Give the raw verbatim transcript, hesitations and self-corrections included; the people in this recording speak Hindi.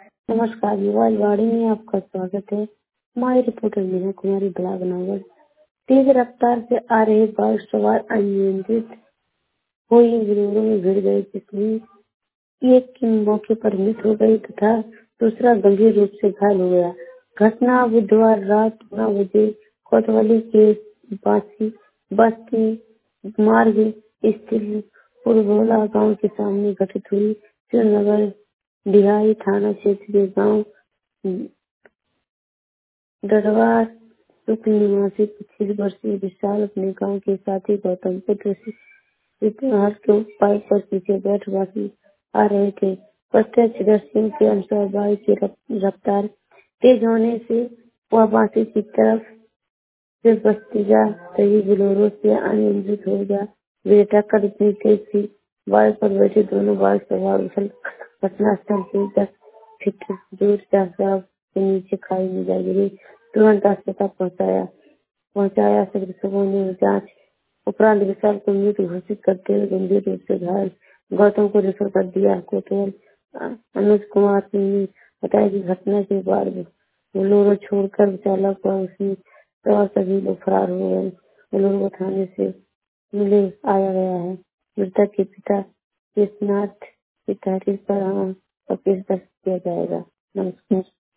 नमस्कार, युवा वाणी में आपका स्वागत है। हमारी रिपोर्टर मीना कुमारी बलागनगर। तेज रफ्तार से आ रहे बाइक सवार अनियंत्रित हुई गिरोह में भिड़ गए, जिसमें एक की मौके पर मृत्यु हो गई तथा दूसरा गंभीर रूप से घायल हो गया। घटना बुधवार रात नौ बजे कोतवाली के बासी बस्ती मार्ग स्थित पुरभोला गांव के सामने घटित हुई। श्रीनगर डिहाई थाना क्षेत्र के गांव दरबार शुक्ल निवासी पच्चीस वर्षीय विशाल अपने गांव के साथी गौतम पुत्र सिद्धहर के बाइक पर पीछे बैठ वासी आ रहे थे। प्रत्यक्षदर्शियों के अनुसार बाइक की रफ्तार तेज होने से वह बासी की तरफ से बस्ती जा रही बोलेरो से अनियंत्रित हो गया। वे टक्कर इतनी तेज थी, बाइक पर बैठे दोनों बाइक सवार उछल घटनास्थल से दस फीट दूर जाकर के नीचे खाई में जा गिरी। तुरंत अस्पताल पहुंचाया पहुंचाया चिकित्सकों ने जांच उपरांत विशाल को मृत घोषित करते हुए गंभीर रूप से घायल गौतम को रेफर कर दिया। कोतवाल अनुज कुमार सिंह ने बताया कि घटना के बाद बोलेरो छोड़कर चालक व उसमें सवार सभी लोग फरार हो गए। बोलेरो थाने से मिले आया गया है। मृतक के पिता केशनाथ की तहरीर पर केस दर्ज किया जाएगा। नमस्कार।